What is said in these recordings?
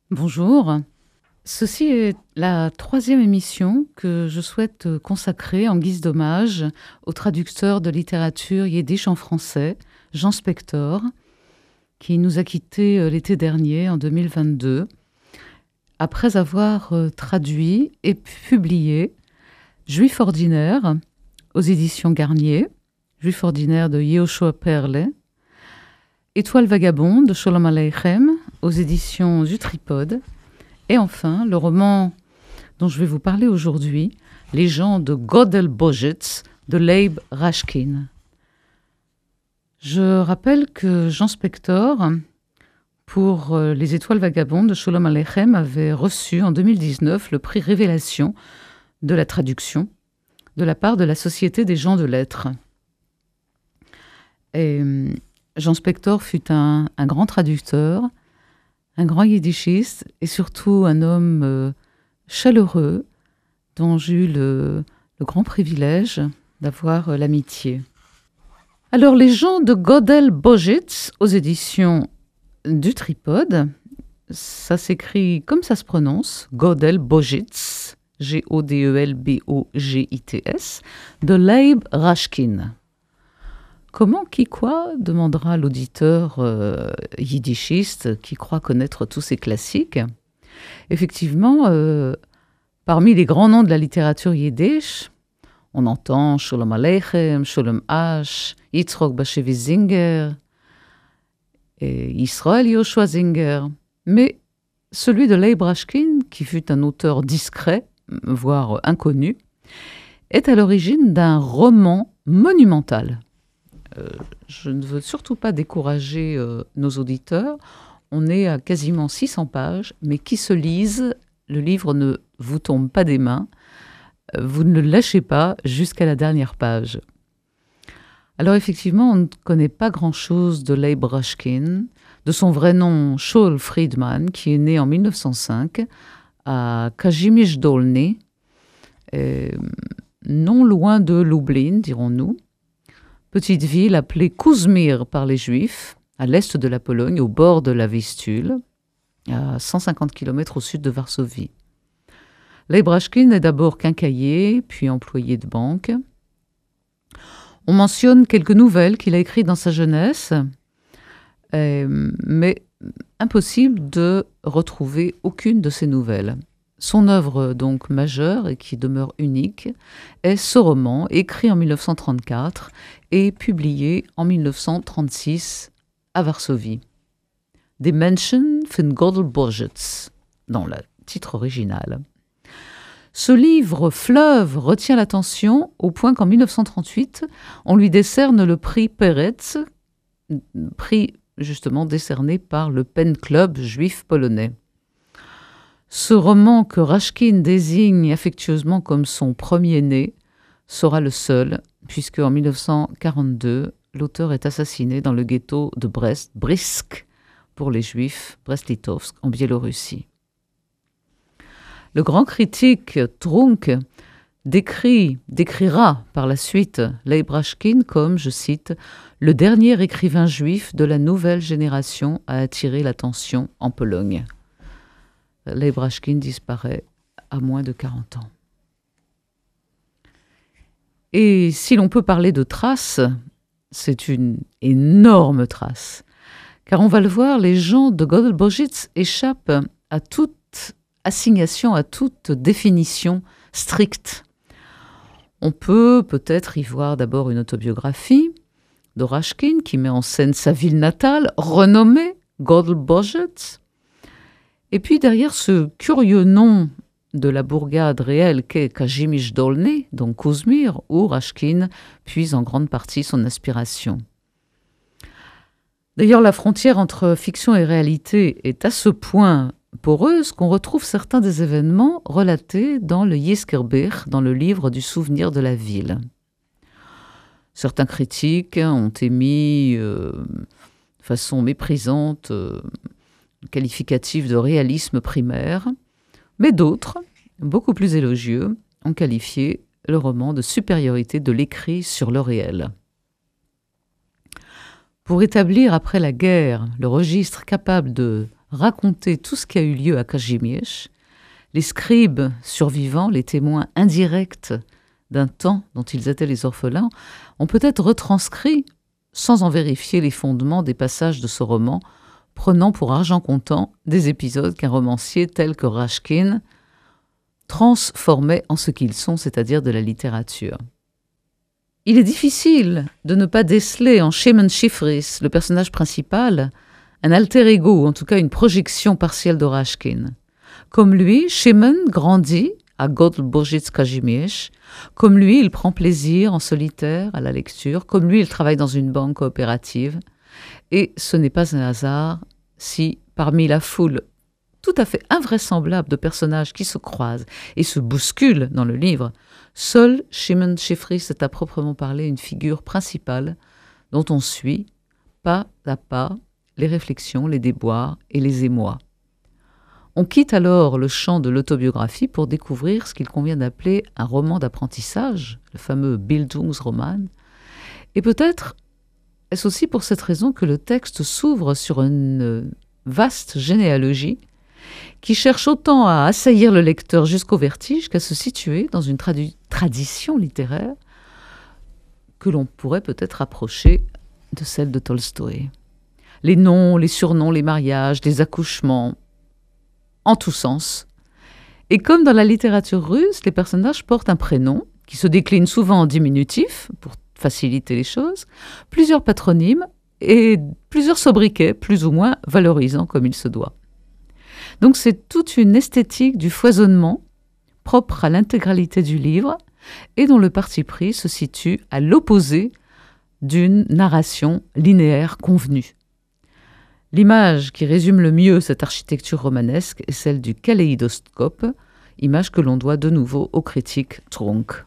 Bonjour. Ceci est la troisième émission que je souhaite consacrer en guise d'hommage au traducteur de littérature yiddish en français, Jean Spector, qui nous a quittés l'été dernier, en 2022, après avoir traduit et publié Juif ordinaire aux éditions Garnier, Juif ordinaire de Yehoshua Perle, Étoile vagabonde de Sholom Aleichem aux éditions du Tripode, et enfin le roman dont je vais vous parler aujourd'hui, Les gens de Godel Bojitz de Leib Rashkin. Je rappelle que Jean Spector, pour Les Étoiles vagabondes de Sholom Aleichem, avait reçu en 2019 le prix Révélation de la traduction de la part de la Société des gens de lettres. Et Jean Spector fut un grand traducteur, un grand yiddishiste et surtout un homme chaleureux dont j'ai eu le grand privilège d'avoir l'amitié. Alors, Les gens de Godel Bojitz aux éditions du Tripode, ça s'écrit comme ça se prononce, Godel Bojitz, G-O-D-E-L-B-O-G-I-T-S, de Leib Rashkin. Comment, qui, quoi demandera l'auditeur yiddishiste qui croit connaître tous ces classiques. Effectivement, parmi les grands noms de la littérature yiddish, on entend Sholom Aleichem, Sholem Asch, Yitzhak Bashevis Singer, et Israël Yehoshua Singer. Mais celui de Leib Rashkin, qui fut un auteur discret, voire inconnu, est à l'origine d'un roman monumental. Je ne veux surtout pas décourager nos auditeurs. On est à quasiment 600 pages, mais qui se lisent, le livre ne vous tombe pas des mains. Vous ne le lâchez pas jusqu'à la dernière page. Alors effectivement, on ne connaît pas grand-chose de Leib Rashkin, de son vrai nom Shaul Friedman, qui est né en 1905 à Kazimierz Dolny, non loin de Lublin, dirons-nous. Petite ville appelée Kuzmir par les Juifs, à l'est de la Pologne, au bord de la Vistule, à 150 km au sud de Varsovie. Leib Rashkin est d'abord quincaillier, puis employé de banque. On mentionne quelques nouvelles qu'il a écrites dans sa jeunesse, mais impossible de retrouver aucune de ces nouvelles. Son œuvre donc majeure et qui demeure unique est ce roman écrit en 1934 et publié en 1936 à Varsovie. Die Menschen von Godel Bojitz, dans le titre original. Ce livre fleuve retient l'attention au point qu'en 1938, on lui décerne le prix Peretz, prix justement décerné par le Pen Club juif polonais. Ce roman que Rashkin désigne affectueusement comme son premier-né sera le seul, puisque en 1942, l'auteur est assassiné dans le ghetto de Brisk pour les Juifs, Brest-Litovsk, en Biélorussie. Le grand critique Trunk décrira par la suite Leib Rashkin comme, je cite, « le dernier écrivain juif de la nouvelle génération à attirer l'attention en Pologne ». Leib Rashkin disparaît à moins de 40 ans. Et si l'on peut parler de trace, c'est une énorme trace. Car on va le voir, les gens de Godel Bojitz échappent à toute assignation, à toute définition stricte. On peut peut-être y voir d'abord une autobiographie de Rashkin qui met en scène sa ville natale, renommée Godel Bojitz. Et puis derrière ce curieux nom de la bourgade réelle qu'est Kazimierz Dolny, donc Kuzmir, où Rashkin puise en grande partie son inspiration. D'ailleurs, la frontière entre fiction et réalité est à ce point poreuse qu'on retrouve certains des événements relatés dans le Yizkir, dans le livre du souvenir de la ville. Certains critiques ont émis de façon méprisante qualificatif de réalisme primaire, mais d'autres, beaucoup plus élogieux, ont qualifié le roman de supériorité de l'écrit sur le réel. Pour établir après la guerre le registre capable de raconter tout ce qui a eu lieu à Kazimierz. Les scribes survivants, les témoins indirects d'un temps dont ils étaient les orphelins, ont peut-être retranscrit, sans en vérifier les fondements des passages de ce roman, prenant pour argent comptant des épisodes qu'un romancier tel que Rashkin transformait en ce qu'ils sont, c'est-à-dire de la littérature. Il est difficile de ne pas déceler en Szymon Szyfrys, le personnage principal, un alter ego, ou en tout cas une projection partielle de Rashkin. Comme lui, Szymon grandit à Gołębiowice-Kazimierz. Comme lui, il prend plaisir en solitaire à la lecture. Comme lui, il travaille dans une banque coopérative. Et ce n'est pas un hasard si, parmi la foule tout à fait invraisemblable de personnages qui se croisent et se bousculent dans le livre, seul Szymon Szyfrys est à proprement parler une figure principale dont on suit, pas à pas, les réflexions, les déboires et les émois. On quitte alors le champ de l'autobiographie pour découvrir ce qu'il convient d'appeler un roman d'apprentissage, le fameux Bildungsroman. Et peut-être est-ce aussi pour cette raison que le texte s'ouvre sur une vaste généalogie qui cherche autant à assaillir le lecteur jusqu'au vertige qu'à se situer dans une tradition littéraire que l'on pourrait peut-être approcher de celle de Tolstoï. Les noms, les surnoms, les mariages, les accouchements, en tous sens. Et comme dans la littérature russe, les personnages portent un prénom qui se décline souvent en diminutif pour faciliter les choses, plusieurs patronymes et plusieurs sobriquets plus ou moins valorisants comme il se doit. Donc c'est toute une esthétique du foisonnement propre à l'intégralité du livre et dont le parti pris se situe à l'opposé d'une narration linéaire convenue. L'image qui résume le mieux cette architecture romanesque est celle du kaléidoscope, image que l'on doit de nouveau au critique Trunk.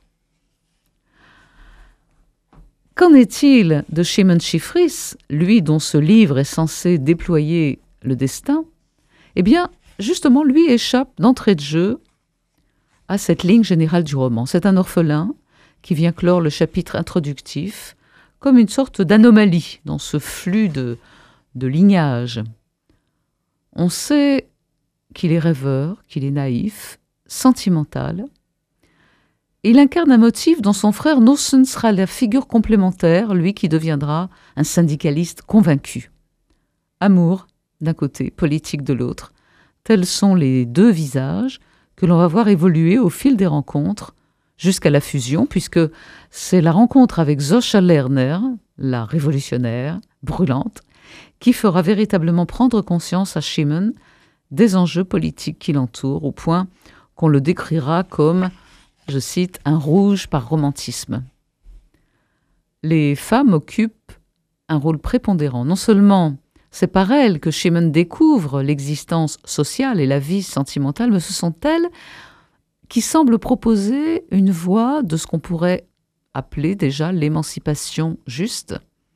Qu'en est-il de Szymon Szyfrys, lui dont ce livre est censé déployer le destin? Eh bien, justement, lui échappe d'entrée de jeu à cette ligne générale du roman. C'est un orphelin qui vient clore le chapitre introductif comme une sorte d'anomalie dans ce flux de lignage. On sait qu'il est rêveur, qu'il est naïf, sentimental. Il incarne un motif dont son frère Nossen sera la figure complémentaire, lui qui deviendra un syndicaliste convaincu. Amour d'un côté, politique de l'autre, tels sont les deux visages que l'on va voir évoluer au fil des rencontres jusqu'à la fusion, puisque c'est la rencontre avec Zosia Lerner, la révolutionnaire, brûlante, qui fera véritablement prendre conscience à Szymon des enjeux politiques qui l'entourent, au point qu'on le décrira comme, je cite, un rouge par romantisme. Les femmes occupent un rôle prépondérant. Non seulement c'est par elles que Szymon découvre l'existence sociale et la vie sentimentale, mais ce sont elles qui semblent proposer une voie de ce qu'on pourrait appeler déjà l'émancipation juste,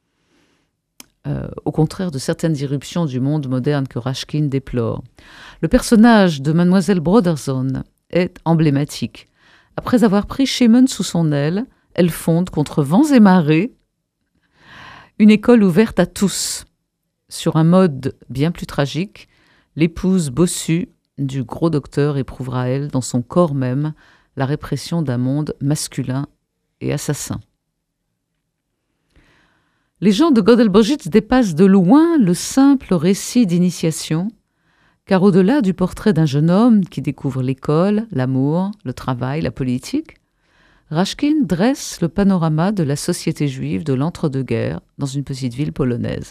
au contraire de certaines irruptions du monde moderne que Rashkin déplore. Le personnage de Mademoiselle Broderson est emblématique. Après avoir pris Szymon sous son aile, elle fonde contre vents et marées une école ouverte à tous. Sur un mode bien plus tragique, l'épouse bossue du gros docteur éprouvera, elle, dans son corps même, la répression d'un monde masculin et assassin. Les gens de Gołębiowice dépassent de loin le simple récit d'initiation, car au-delà du portrait d'un jeune homme qui découvre l'école, l'amour, le travail, la politique, Rashkin dresse le panorama de la société juive de l'entre-deux-guerres dans une petite ville polonaise.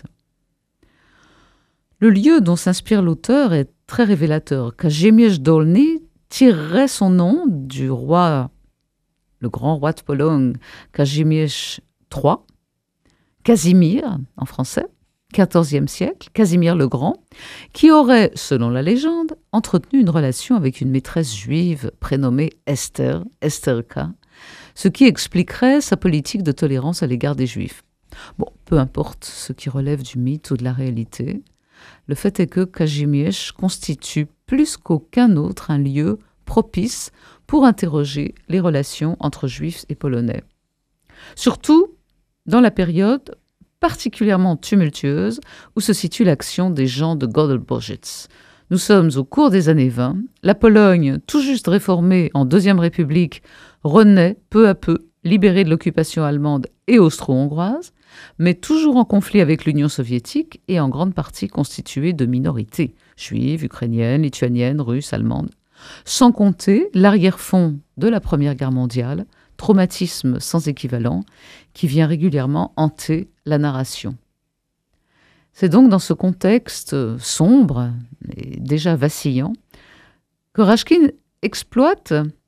Le lieu dont s'inspire l'auteur est très révélateur. Kazimierz Dolny tirerait son nom du roi, le grand roi de Pologne, Kazimierz III, Casimir en français, XIVe siècle, Casimir le Grand, qui aurait, selon la légende, entretenu une relation avec une maîtresse juive prénommée Esther, Esterka, ce qui expliquerait sa politique de tolérance à l'égard des Juifs. Bon, peu importe ce qui relève du mythe ou de la réalité, le fait est que Kazimierz constitue plus qu'aucun autre un lieu propice pour interroger les relations entre Juifs et Polonais. Surtout dans la période particulièrement tumultueuse où se situe l'action des gens de Gottelboschitz. Nous sommes au cours des années 20. La Pologne, tout juste réformée en Deuxième République, renaît peu à peu, libérée de l'occupation allemande et austro-hongroise, mais toujours en conflit avec l'Union soviétique et en grande partie constituée de minorités, juives, ukrainiennes, lituaniennes, russes, allemandes. Sans compter l'arrière-fond de la Première Guerre mondiale, traumatisme sans équivalent, qui vient régulièrement hanter la narration. C'est donc dans ce contexte sombre et déjà vacillant que Rashkin exploite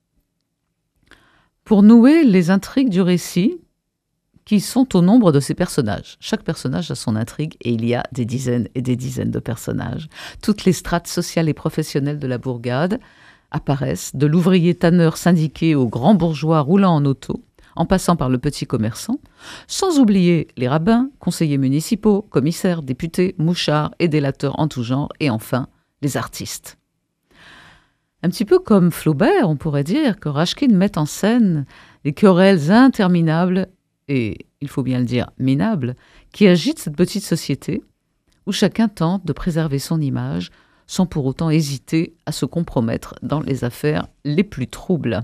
pour nouer les intrigues du récit qui sont au nombre de ses personnages. Chaque personnage a son intrigue et il y a des dizaines et des dizaines de personnages. Toutes les strates sociales et professionnelles de la bourgade apparaissent, de l'ouvrier tanneur syndiqué au grand bourgeois roulant en auto, en passant par le petit commerçant, sans oublier les rabbins, conseillers municipaux, commissaires, députés, mouchards et délateurs en tout genre, et enfin les artistes. Un petit peu comme Flaubert, on pourrait dire que Rashkin met en scène les querelles interminables et, il faut bien le dire, minables, qui agitent cette petite société où chacun tente de préserver son image sans pour autant hésiter à se compromettre dans les affaires les plus troubles.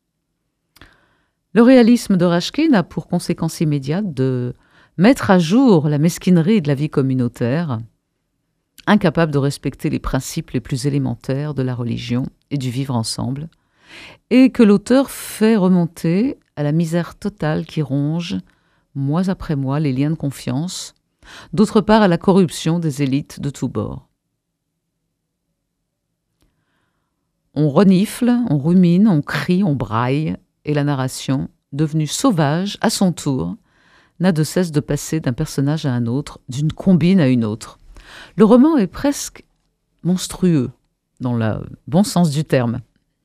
Le réalisme de Rashkin a pour conséquence immédiate de mettre à jour la mesquinerie de la vie communautaire, incapable de respecter les principes les plus élémentaires de la religion et du vivre ensemble, et que l'auteur fait remonter à la misère totale qui ronge, mois après mois, les liens de confiance, d'autre part à la corruption des élites de tous bords. On renifle, on rumine, on crie, on braille, et la narration, devenue sauvage à son tour, n'a de cesse de passer d'un personnage à un autre, d'une combine à une autre. Le roman est presque monstrueux, dans le bon sens du terme,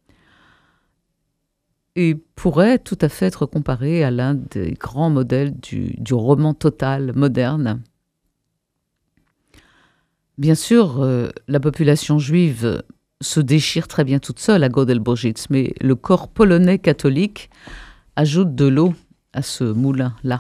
et pourrait tout à fait être comparé à l'un des grands modèles du roman total moderne. Bien sûr, la population juive se déchire très bien toute seule à Gottelboschitz, mais le corps polonais catholique ajoute de l'eau à ce moulin-là.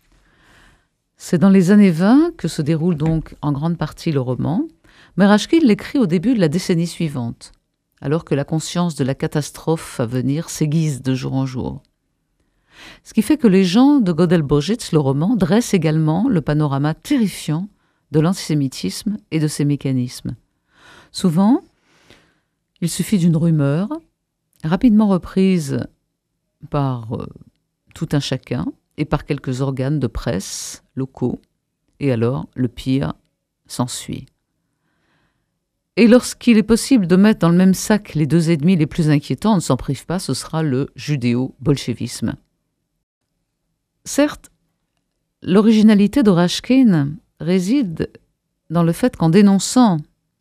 C'est dans les années 20 que se déroule donc en grande partie le roman, mais Rashkin l'écrit au début de la décennie suivante, alors que la conscience de la catastrophe à venir s'aiguise de jour en jour. Ce qui fait que les gens de Gottelboschitz, le roman, dressent également le panorama terrifiant de l'antisémitisme et de ses mécanismes. Souvent, il suffit d'une rumeur, rapidement reprise par tout un chacun et par quelques organes de presse locaux, et alors le pire s'ensuit. Et lorsqu'il est possible de mettre dans le même sac les deux ennemis les plus inquiétants, on ne s'en prive pas, ce sera le judéo-bolchevisme. Certes, l'originalité de Rashkin réside dans le fait qu'en dénonçant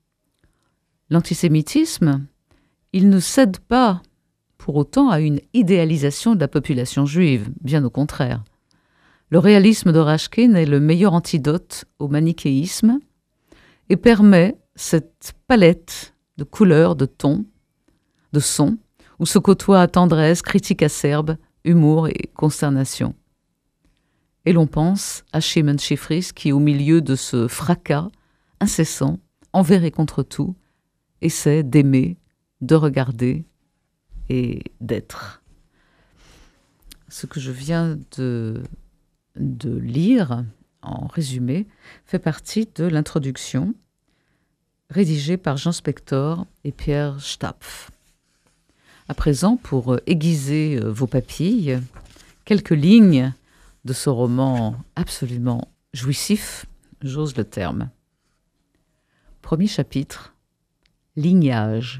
l'antisémitisme, il ne cède pas pour autant à une idéalisation de la population juive, bien au contraire. Le réalisme de Rashkin est le meilleur antidote au manichéisme et permet cette palette de couleurs, de tons, de sons, où se côtoient tendresse, critique acerbe, humour et consternation. Et l'on pense à Shimon Shifris qui, au milieu de ce fracas incessant, envers et contre tout, essaie d'aimer, de regarder et d'être. Ce que je viens de lire, en résumé, fait partie de l'introduction rédigée par Jean Spector et Pierre Stapf. À présent, pour aiguiser vos papilles, quelques lignes de ce roman absolument jouissif, j'ose le terme. Premier chapitre, lignage.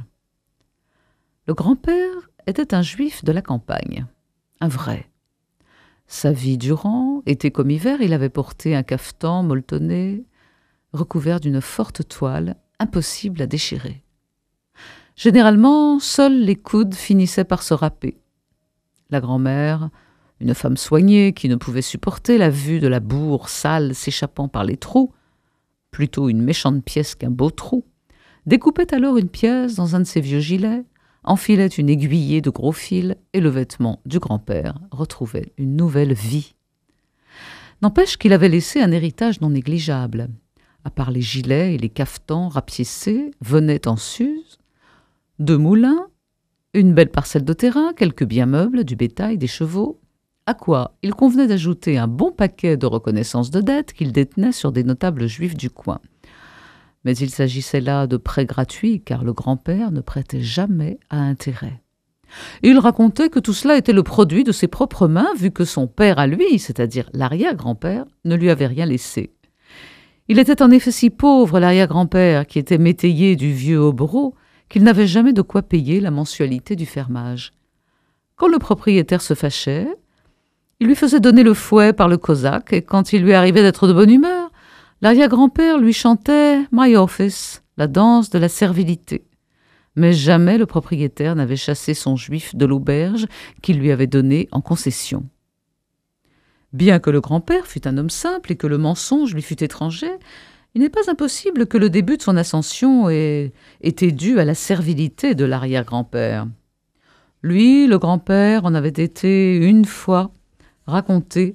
Le grand-père était un juif de la campagne, un vrai. Sa vie durant, été comme hiver, il avait porté un cafetan molletonné, recouvert d'une forte toile, impossible à déchirer. Généralement, seuls les coudes finissaient par se râper. La grand-mère, une femme soignée qui ne pouvait supporter la vue de la bourre sale s'échappant par les trous, plutôt une méchante pièce qu'un beau trou, découpait alors une pièce dans un de ses vieux gilets, enfilait une aiguillée de gros fil et le vêtement du grand-père retrouvait une nouvelle vie. N'empêche qu'il avait laissé un héritage non négligeable. À part les gilets et les cafetans rapiécés, venaient en sus 2 moulins, une belle parcelle de terrain, quelques biens meubles, du bétail, des chevaux, à quoi il convenait d'ajouter un bon paquet de reconnaissances de dettes qu'il détenait sur des notables juifs du coin. Mais il s'agissait là de prêts gratuits, car le grand-père ne prêtait jamais à intérêt. Il racontait que tout cela était le produit de ses propres mains, vu que son père à lui, c'est-à-dire l'arrière-grand-père, ne lui avait rien laissé. Il était en effet si pauvre, l'arrière-grand-père, qui était métayer du vieux Hobereau, qu'il n'avait jamais de quoi payer la mensualité du fermage. Quand le propriétaire se fâchait, il lui faisait donner le fouet par le cosaque, et quand il lui arrivait d'être de bonne humeur, l'arrière-grand-père lui chantait « My Office », la danse de la servilité. Mais jamais le propriétaire n'avait chassé son juif de l'auberge qu'il lui avait donnée en concession. Bien que le grand-père fût un homme simple et que le mensonge lui fût étranger, il n'est pas impossible que le début de son ascension ait été dû à la servilité de l'arrière-grand-père. Lui, le grand-père, en avait été une fois raconté.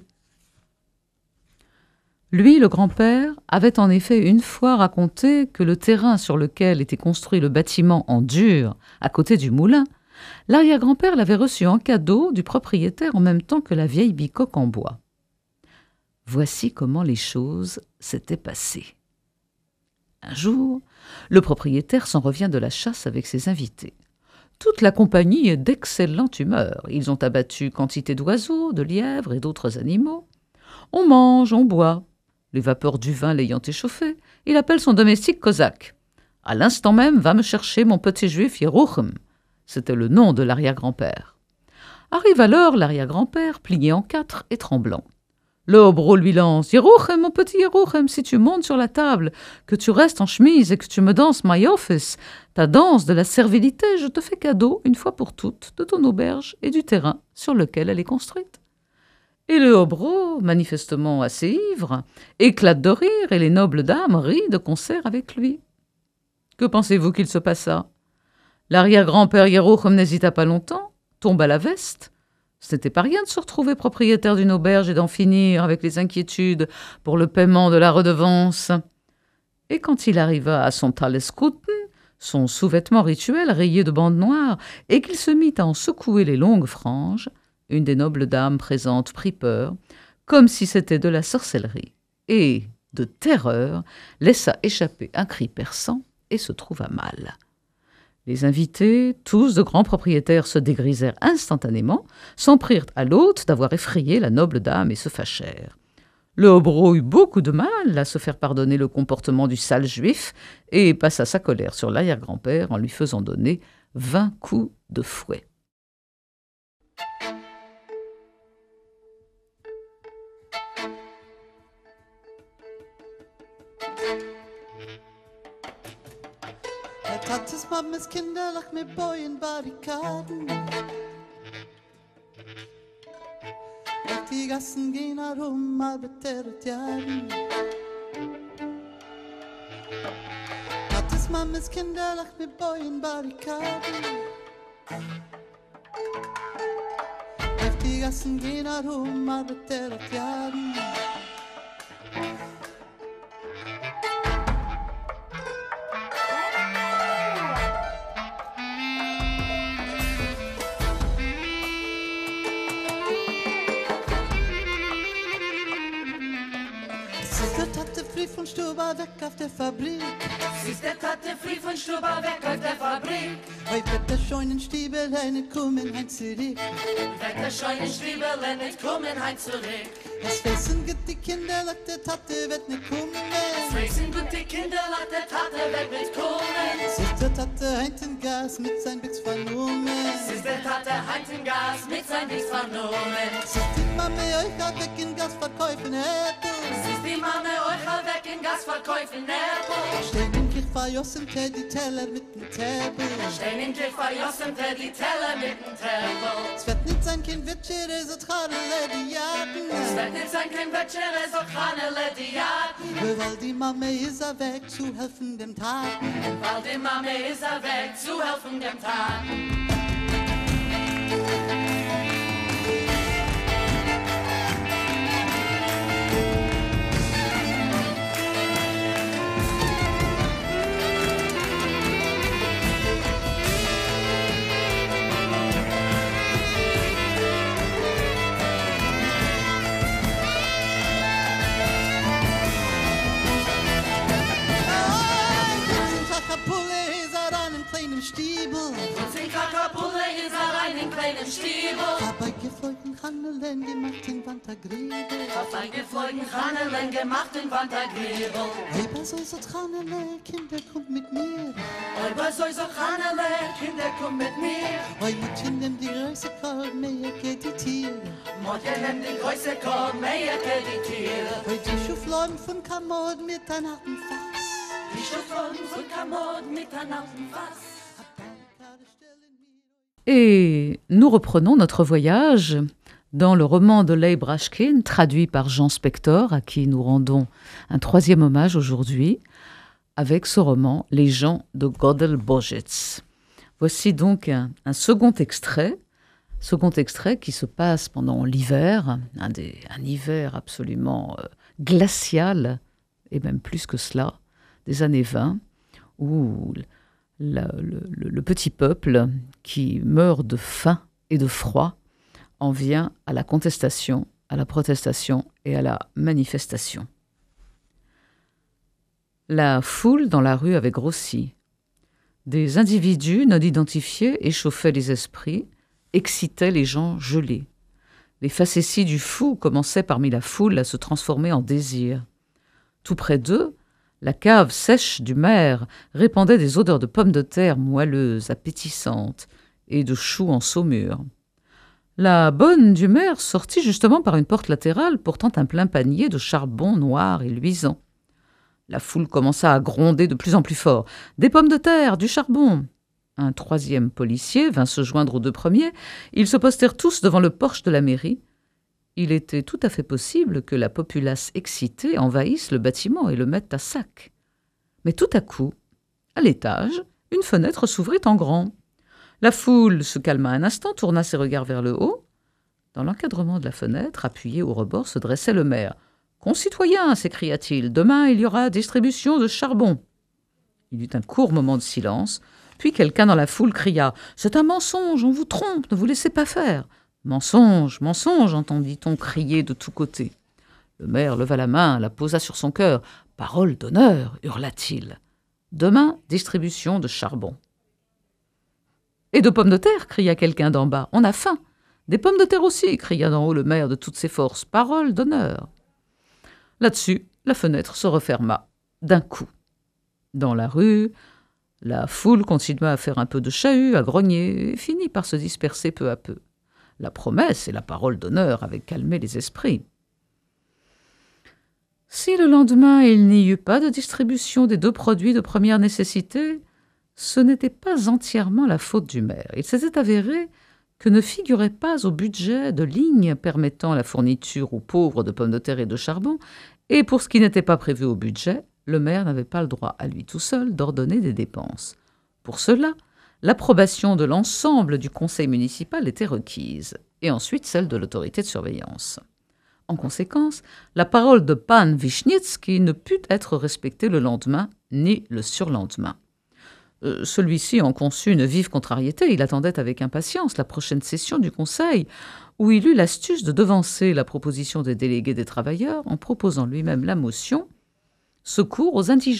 Lui, le grand-père, avait en effet une fois raconté que le terrain sur lequel était construit le bâtiment en dur, à côté du moulin, l'arrière-grand-père l'avait reçu en cadeau du propriétaire en même temps que la vieille bicoque en bois. Voici comment les choses s'étaient passées. Un jour, le propriétaire s'en revient de la chasse avec ses invités. Toute la compagnie est d'excellente humeur. Ils ont abattu quantité d'oiseaux, de lièvres et d'autres animaux. On mange, on boit. Les vapeurs du vin l'ayant échauffé, il appelle son domestique cosaque. « À l'instant même, va me chercher mon petit juif Yeruchem. » C'était le nom de l'arrière-grand-père. Arrive alors l'arrière-grand-père, plié en 4 et tremblant. Le Hobereau lui lance « Yeruchem, mon petit Yeruchem, si tu montes sur la table, que tu restes en chemise et que tu me danses my office, ta danse de la servilité, je te fais cadeau, une fois pour toutes, de ton auberge et du terrain sur lequel elle est construite. » Et le Hobereau, manifestement assez ivre, éclate de rire et les nobles dames rient de concert avec lui. Que pensez-vous qu'il se passa? L'arrière-grand-père Yeruchem n'hésita pas longtemps, tombe à la veste. Ce n'était pas rien de se retrouver propriétaire d'une auberge et d'en finir avec les inquiétudes pour le paiement de la redevance. Et quand il arriva à son Taleskuten, son sous-vêtement rituel rayé de bandes noires, et qu'il se mit à en secouer les longues franges, une des nobles dames présentes prit peur, comme si c'était de la sorcellerie, et, de terreur, laissa échapper un cri perçant et se trouva mal. Les invités, tous de grands propriétaires, se dégrisèrent instantanément, s'en prirent à l'hôte d'avoir effrayé la noble dame et se fâchèrent. Le Hobereau eut beaucoup de mal à se faire pardonner le comportement du sale juif et passa sa colère sur l'arrière-grand-père en lui faisant donner 20 coups de fouet. Tates Mammes Kinder lag mit Bojen Barrikaden. Auf die Gassen gehen herum, Arbeiter und Jahren. Tates Mammes Kinder lag mit Bojen Barrikaden. Auf die Gassen gehen herum, Arbeiter und Jahren. Von Stuba weg auf der Fabrik. Siehst der Tate flieh von Stuba weg auf der Fabrik. Heute wird der scheunen Stiebel nicht kommen heim zurück. Wird der scheunen Stiebel nicht kommen heim zurück. Es wissen gut die Kinder, dass der Tate wird nicht kommen. Es wissen gut die Kinder, dass der Tate wird nicht kommen. Siehst der Tate heint in Gas mit sein Bix vernommen. Siehst der Tate heint in Gas mit sein Bix vernommen. Siehst die Mama euch auch weg in Gas verkäufen hätte. Siehst die Mama euch auch weg in Gas verkäufen hätte. Stehen im Kirch verjossen, die Teller mit dem Terbel. Stehen im Kirch verjossen, die Teller mit dem Terbel. Es wird nicht sein Kind, wird schere, so trarele die Jagen. Es wird nicht sein Kind, wird schere, so kranele die Jagen. Weil die Mama ist weg, zu helfen dem Tag. Weil die Mama ist weg, zu helfen dem Tag. Stiebel. Und sein Kakapulle ist allein in kleinen Stiebel. Hab ein geflogen Hannelen gemacht in Wandergriebel. Auf ein geflogen Hannelen gemacht in Wandergriebel. Über so Hannelen, Kinder, kommt mit mir. Über so Hannelen, Kinder, komm mit mir. Weil Mutter nimmt die Reise kalt, mehr geht die Tiere. Mutter nimmt die Größe kalt, mehr geht die Tiere. Weil die Schufladen von Kommod mit ein harten Fass. Die Schufladen von Kommod mit ein harten Fass. Et nous reprenons notre voyage dans le roman de Leib Rashkin, traduit par Jean Spector, à qui nous rendons un troisième hommage aujourd'hui, avec ce roman Les gens de Gödel-Bojec. Voici donc un second extrait qui se passe pendant l'hiver, un hiver absolument glacial, et même plus que cela, des années 20, où le petit peuple qui meurt de faim et de froid en vient à la contestation, à la protestation et à la manifestation. La foule dans la rue avait grossi. Des individus non identifiés échauffaient les esprits, excitaient les gens gelés. Les facéties du fou commençaient parmi la foule à se transformer en désir. Tout près d'eux, la cave sèche du maire répandait des odeurs de pommes de terre moelleuses, appétissantes, et de choux en saumure. La bonne du maire sortit justement par une porte latérale portant un plein panier de charbon noir et luisant. La foule commença à gronder de plus en plus fort. « Des pommes de terre, du charbon !» Un troisième policier vint se joindre aux deux premiers. Ils se postèrent tous devant le porche de la mairie. Il était tout à fait possible que la populace excitée envahisse le bâtiment et le mette à sac. Mais tout à coup, à l'étage, une fenêtre s'ouvrit en grand. La foule se calma un instant, tourna ses regards vers le haut. Dans l'encadrement de la fenêtre, appuyé au rebord, se dressait le maire. « Concitoyens, s'écria-t-il, demain il y aura distribution de charbon. » Il y eut un court moment de silence, puis quelqu'un dans la foule cria « C'est un mensonge, on vous trompe, ne vous laissez pas faire !» « Mensonge, mensonge !» entendit-on crier de tous côtés. Le maire leva la main, la posa sur son cœur. « Parole d'honneur !» hurla-t-il. « Demain, distribution de charbon. »« Et de pommes de terre !» cria quelqu'un d'en bas. « On a faim !»« Des pommes de terre aussi !» cria d'en haut le maire de toutes ses forces. « Parole d'honneur !» Là-dessus, la fenêtre se referma d'un coup. Dans la rue, la foule continua à faire un peu de chahut, à grogner, et finit par se disperser peu à peu. La promesse et la parole d'honneur avaient calmé les esprits. Si le lendemain il n'y eut pas de distribution des deux produits de première nécessité, ce n'était pas entièrement la faute du maire. Il s'était avéré que ne figurait pas au budget de ligne permettant la fourniture aux pauvres de pommes de terre et de charbon, et pour ce qui n'était pas prévu au budget, le maire n'avait pas le droit à lui tout seul d'ordonner des dépenses. Pour cela, l'approbation de l'ensemble du conseil municipal était requise, et ensuite celle de l'autorité de surveillance. En conséquence, la parole de Pan Wisniewski ne put être respectée le lendemain ni le surlendemain. Celui-ci en conçut une vive contrariété. Il attendait avec impatience la prochaine session du conseil, où il eut l'astuce de devancer la proposition des délégués des travailleurs en proposant lui-même la motion « Secours aux indigents ».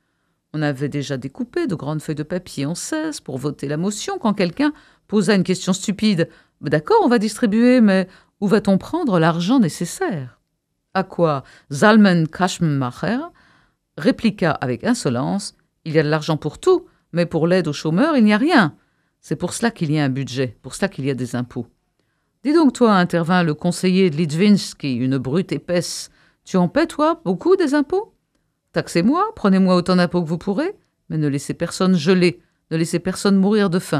On avait déjà découpé de grandes feuilles de papier en 16 pour voter la motion quand quelqu'un posa une question stupide. « D'accord, on va distribuer, mais où va-t-on prendre l'argent nécessaire ?» À quoi Zalman Kaschmacher répliqua avec insolence « Il y a de l'argent pour tout, mais pour l'aide aux chômeurs, il n'y a rien. C'est pour cela qu'il y a un budget, pour cela qu'il y a des impôts. » « Dis donc, toi, intervint le conseiller de Litvinsky, une brute épaisse, tu en paies, toi, beaucoup des impôts ? Taxez-moi, prenez-moi autant d'impôts que vous pourrez, mais ne laissez personne geler, ne laissez personne mourir de faim. »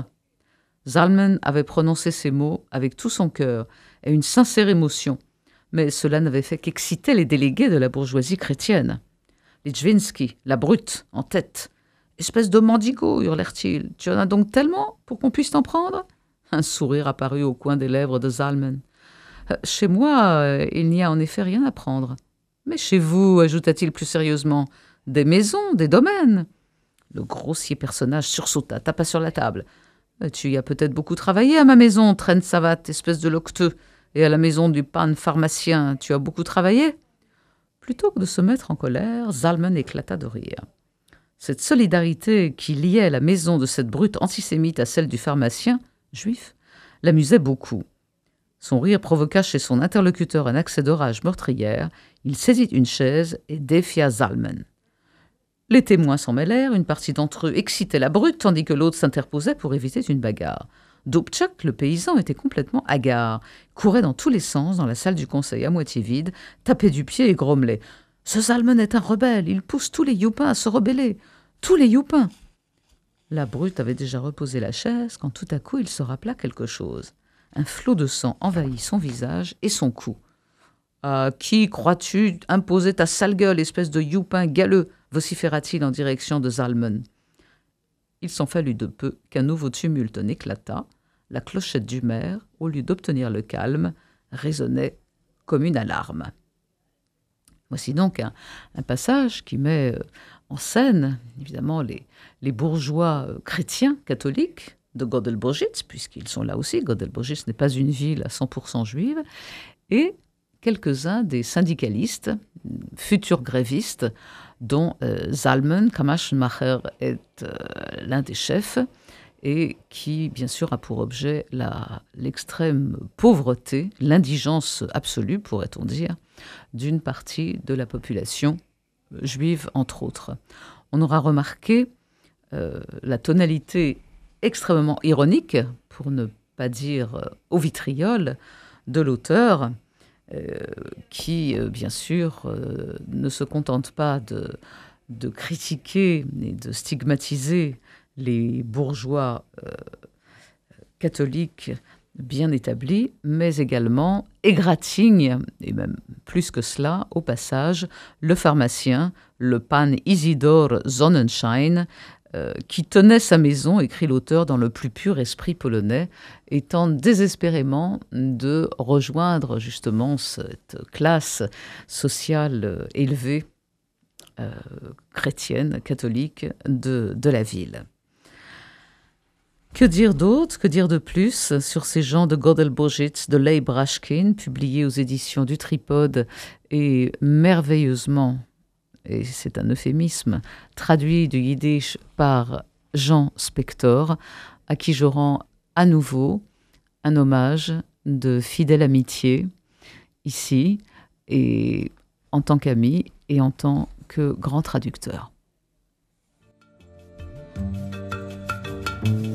Zalman avait prononcé ces mots avec tout son cœur et une sincère émotion, mais cela n'avait fait qu'exciter les délégués de la bourgeoisie chrétienne. Litvinsky, la brute, en tête. « Espèce de mendigo !» hurlèrent-ils. « Tu en as donc tellement pour qu'on puisse t'en prendre ?» Un sourire apparut au coin des lèvres de Zalman. « Chez moi, il n'y a en effet rien à prendre. Mais chez vous, ajouta-t-il plus sérieusement, des maisons, des domaines. » Le grossier personnage sursauta, tapa sur la table. « Tu y as peut-être beaucoup travaillé à ma maison, traîne savate, espèce de loqueteux, et à la maison du panne pharmacien, tu as beaucoup travaillé ?» Plutôt que de se mettre en colère, Zalman éclata de rire. « Cette solidarité qui liait la maison de cette brute antisémite à celle du pharmacien, juif, l'amusait beaucoup. Son rire provoqua chez son interlocuteur un accès de rage meurtrière. Il saisit une chaise et défia Zalman. Les témoins s'en mêlèrent, une partie d'entre eux excitait la brute, tandis que l'autre s'interposait pour éviter une bagarre. Dubček, le paysan, était complètement hagard, courait dans tous les sens dans la salle du conseil à moitié vide, tapait du pied et grommelait. « Ce Zalman est un rebelle, il pousse tous les youpins à se rebeller. Tous les youpins !» La brute avait déjà reposé la chaise quand tout à coup il se rappela quelque chose. Un flot de sang envahit son visage et son cou. « À qui crois-tu imposer ta sale gueule, espèce de youpin galeux ?» vociféra-t-il en direction de Zalman. Il s'en fallut de peu qu'un nouveau tumulte n'éclata. La clochette du maire, au lieu d'obtenir le calme, résonnait comme une alarme. Voici donc un passage qui met en scène, évidemment, les bourgeois chrétiens catholiques de Godelbojitz, puisqu'ils sont là aussi. Godelbojitz n'est pas une ville à 100% juive, et quelques-uns des syndicalistes, futurs grévistes, dont Zalman Kammaschenmacher est l'un des chefs, et qui, bien sûr, a pour objet l'extrême pauvreté, l'indigence absolue, pourrait-on dire, d'une partie de la population juive, entre autres. On aura remarqué la tonalité extrêmement ironique, pour ne pas dire au vitriol, de l'auteur, qui, bien sûr, ne se contente pas de critiquer et de stigmatiser les bourgeois catholiques bien établis, mais également égratigne, et même plus que cela, au passage, le pharmacien, le pan Isidor Sonnenschein, qui tenait sa maison, écrit l'auteur, dans le plus pur esprit polonais, et tente désespérément de rejoindre justement cette classe sociale élevée, chrétienne, catholique, de la ville. Que dire d'autre, que dire de plus sur ces gens de Godelbojitz, de Leib Rashkin, publiés aux éditions du Tripode et merveilleusement, et c'est un euphémisme, traduit du yiddish par Jean Spector, à qui je rends à nouveau un hommage de fidèle amitié ici, et en tant qu'ami et en tant que grand traducteur.